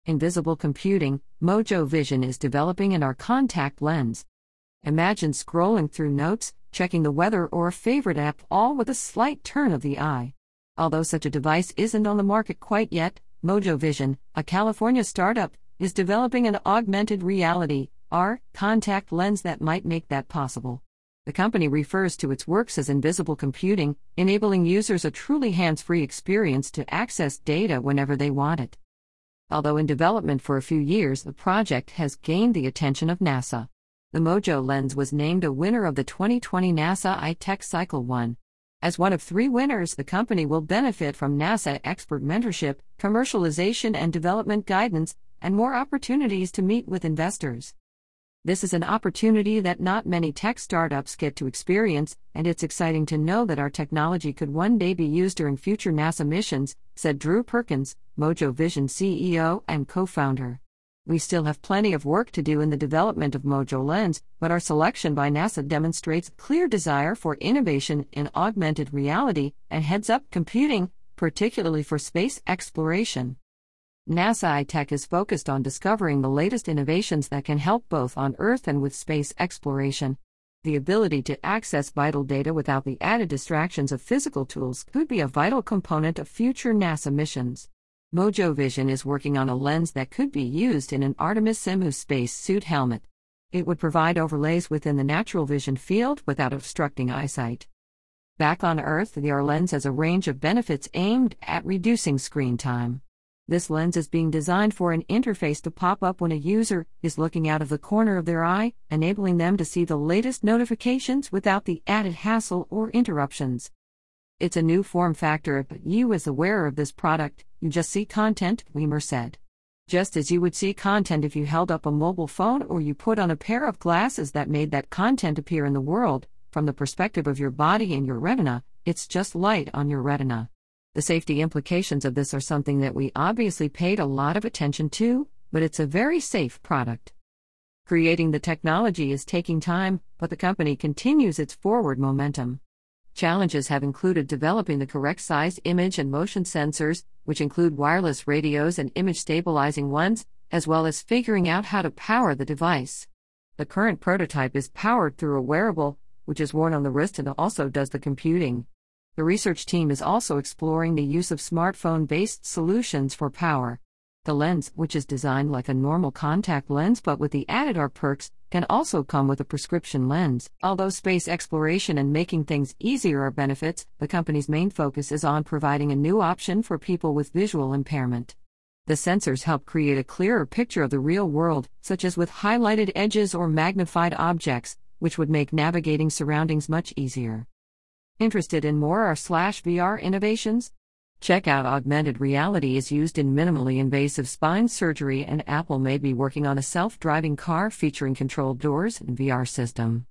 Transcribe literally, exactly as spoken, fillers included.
Invisible computing, Mojo Vision is developing in our contact lens. Imagine scrolling through notes, checking the weather or a favorite app, all with a slight turn of the eye. Although such a device isn't on the market quite yet, Mojo Vision, a California startup, is developing an augmented reality (A R) contact lens that might make that possible. The company refers to its works as invisible computing, enabling users a truly hands-free experience to access data whenever they want it. Although in development for a few years, the project has gained the attention of NASA. The Mojo lens was named a winner of the twenty twenty NASA iTech Cycle one. As one of three winners, the company will benefit from NASA expert mentorship, commercialization and development guidance, and more opportunities to meet with investors. This is an opportunity that not many tech startups get to experience, and it's exciting to know that our technology could one day be used during future NASA missions, said Drew Perkins, Mojo Vision C E O and co-founder. We still have plenty of work to do in the development of Mojo Lens, but our selection by NASA demonstrates a clear desire for innovation in augmented reality and heads-up computing, particularly for space exploration. NASA iTech is focused on discovering the latest innovations that can help both on Earth and with space exploration. The ability to access vital data without the added distractions of physical tools could be a vital component of future NASA missions. Mojo Vision is working on a lens that could be used in an Artemis Semu space suit helmet. It would provide overlays within the natural vision field without obstructing eyesight. Back on Earth, the A R lens has a range of benefits aimed at reducing screen time. This lens is being designed for an interface to pop up when a user is looking out of the corner of their eye, enabling them to see the latest notifications without the added hassle or interruptions. It's a new form factor, but you as the wearer of this product, you just see content, Weimer said. Just as you would see content if you held up a mobile phone or you put on a pair of glasses that made that content appear in the world, from the perspective of your body and your retina, it's just light on your retina. The safety implications of this are something that we obviously paid a lot of attention to, but it's a very safe product. Creating the technology is taking time, but the company continues its forward momentum. Challenges have included developing the correct size image and motion sensors, which include wireless radios and image stabilizing ones, as well as figuring out how to power the device. The current prototype is powered through a wearable, which is worn on the wrist and also does the computing. The research team is also exploring the use of smartphone-based solutions for power. The lens, which is designed like a normal contact lens but with the added A R perks, can also come with a prescription lens. Although space exploration and making things easier are benefits, the company's main focus is on providing a new option for people with visual impairment. The sensors help create a clearer picture of the real world, such as with highlighted edges or magnified objects, which would make navigating surroundings much easier. Interested in more A R slash V R innovations? Check out Augmented reality is used in minimally invasive spine surgery, and Apple may be working on a self-driving car featuring controlled doors and V R system.